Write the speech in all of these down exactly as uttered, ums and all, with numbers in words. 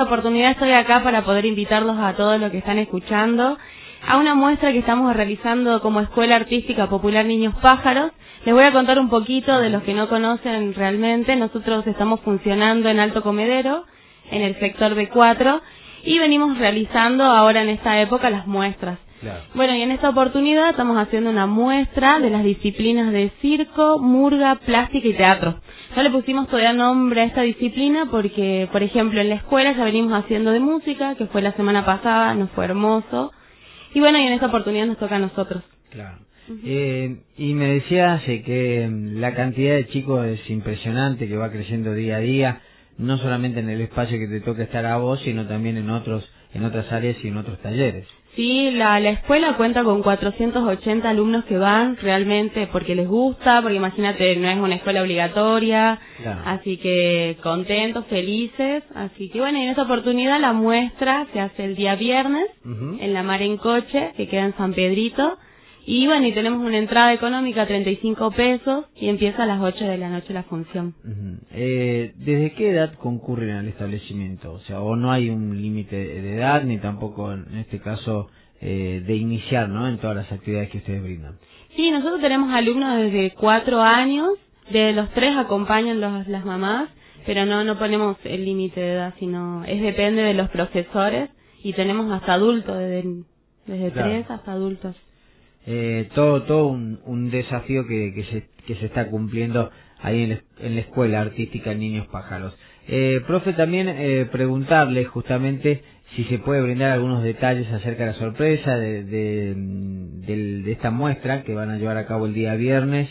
esta oportunidad estoy acá para poder invitarlos a todos los que están escuchando a una muestra que estamos realizando como Escuela Artística Popular Niños Pájaros. Les voy a contar un poquito de los que no conocen realmente. Nosotros estamos funcionando en Alto Comedero, en el sector B cuatro, y venimos realizando ahora en esta época las muestras. Claro. Bueno, y en esta oportunidad estamos haciendo una muestra de las disciplinas de circo, murga, plástica y teatro. No le pusimos todavía nombre a esta disciplina porque, por ejemplo, en la escuela ya venimos haciendo de música, que fue la semana pasada, nos fue hermoso. Y bueno, y en esta oportunidad nos toca a nosotros. Claro. Uh-huh. eh, y me decías eh, que la cantidad de chicos es impresionante, que va creciendo día a día, no solamente en el espacio que te toca estar a vos, sino también en otros, en otras áreas y en otros talleres. Sí, la, la escuela cuenta con cuatrocientos ochenta alumnos que van realmente porque les gusta, porque imagínate, no es una escuela obligatoria, claro. Así que contentos, felices, así que bueno, y en esta oportunidad la muestra se hace el día viernes, uh-huh, en la Mar en Coche, que queda en San Pedrito, y bueno, y tenemos una entrada económica, treinta y cinco pesos, y empieza a las ocho de la noche la función. Uh-huh. Eh, ¿Desde qué edad concurren al establecimiento? O sea, o no hay un límite de edad, ni tampoco en este caso eh, de iniciar, ¿no?, en todas las actividades que ustedes brindan. Sí, nosotros tenemos alumnos desde cuatro años, de los tres acompañan los, las mamás, pero no, no ponemos el límite de edad, sino es depende de los profesores, y tenemos hasta adultos, desde, desde claro. tres hasta adultos. Eh, todo todo un, un desafío que, que se que se está cumpliendo ahí en la, en la Escuela Artística Niños Pájaros. Eh, profe, también eh, preguntarle justamente si se puede brindar algunos detalles acerca de la sorpresa de, de, de, de esta muestra que van a llevar a cabo el día viernes.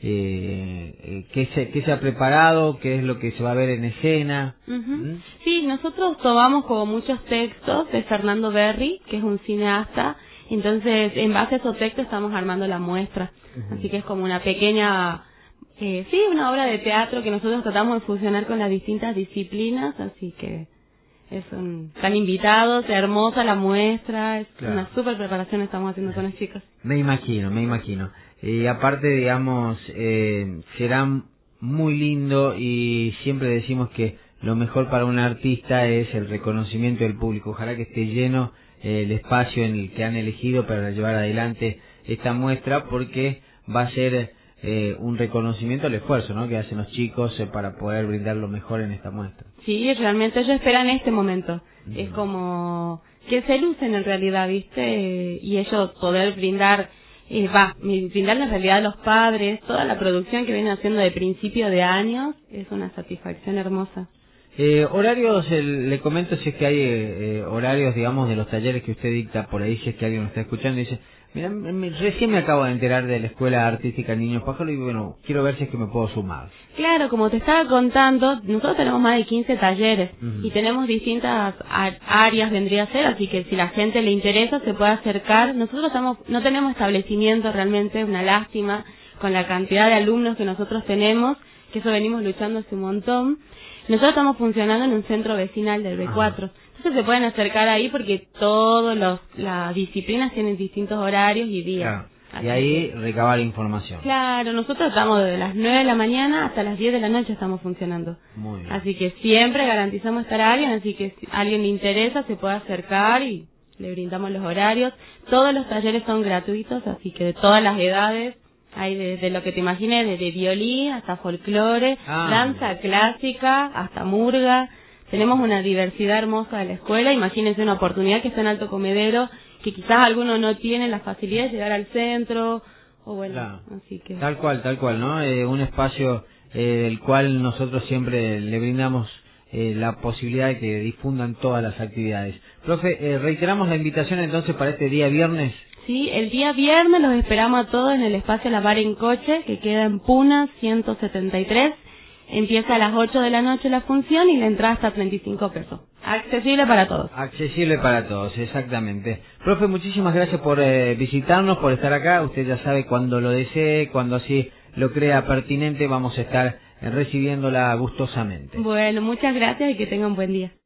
Eh, eh, ¿qué, se, ¿Qué se ha preparado? ¿Qué es lo que se va a ver en escena? Uh-huh. ¿Mm? Sí, nosotros tomamos como muchos textos de Fernando Berry, que es un cineasta. Entonces, en base a esos textos estamos armando la muestra. Uh-huh. Así que es como una pequeña, eh, sí, una obra de teatro que nosotros tratamos de fusionar con las distintas disciplinas. Así que es un, están invitados, hermosa la muestra, es claro. Una super preparación estamos haciendo con los chicos. Me imagino, me imagino. Y aparte, digamos, eh, será muy lindo y siempre decimos que lo mejor para un artista es el reconocimiento del público. Ojalá que esté lleno el espacio en el que han elegido para llevar adelante esta muestra, porque va a ser eh, un reconocimiento al esfuerzo, ¿no?, que hacen los chicos eh, para poder brindar lo mejor en esta muestra. Sí, realmente ellos esperan este momento. Mm. Es como que se lucen en realidad, ¿viste? Y ellos poder brindar, eh, va, brindar en realidad a los padres, toda la producción que vienen haciendo de principio de años, es una satisfacción hermosa. Eh, horarios, el, le comento si es que hay eh, horarios, digamos, de los talleres que usted dicta por ahí, si es que alguien lo está escuchando y dice, mira, me, recién me acabo de enterar de la Escuela Artística Niños Pájaros y bueno, quiero ver si es que me puedo sumar. Claro, como te estaba contando, nosotros tenemos más de quince talleres, uh-huh, y tenemos distintas áreas, vendría a ser, así que si la gente le interesa se puede acercar. Nosotros estamos, no tenemos establecimiento realmente, una lástima con la cantidad de alumnos que nosotros tenemos, que eso venimos luchando hace un montón. Nosotros estamos funcionando en un centro vecinal del B cuatro. Ah. Entonces se pueden acercar ahí porque todas las disciplinas tienen distintos horarios y días. Claro. Y ahí recabar información. Claro, nosotros estamos desde las nueve de la mañana hasta las diez de la noche estamos funcionando. Muy bien. Así que siempre garantizamos estar a alguien, así que si a alguien le interesa se puede acercar y le brindamos los horarios. Todos los talleres son gratuitos, así que de todas las edades. Hay desde lo que te imagines, desde violín hasta folclore, ah, danza clásica, hasta murga. Tenemos una diversidad hermosa de la escuela. Imagínense una oportunidad que está en Alto Comedero, que quizás algunos no tienen la facilidad de llegar al centro, o bueno, claro. Así que... Tal cual, tal cual, ¿no? Eh, un espacio eh, del cual nosotros siempre le brindamos eh, la posibilidad de que difundan todas las actividades. Profe, eh, reiteramos la invitación entonces para este día viernes. Sí, el día viernes los esperamos a todos en el espacio La Mar en Coche, que queda en Puna ciento setenta y tres. Empieza a las ocho de la noche la función y la entrada hasta treinta y cinco pesos. Accesible para todos. Accesible para todos, exactamente. Profe, muchísimas gracias por eh, visitarnos, por estar acá. Usted ya sabe, cuando lo desee, cuando así lo crea pertinente, vamos a estar eh, recibiéndola gustosamente. Bueno, muchas gracias y que tenga un buen día.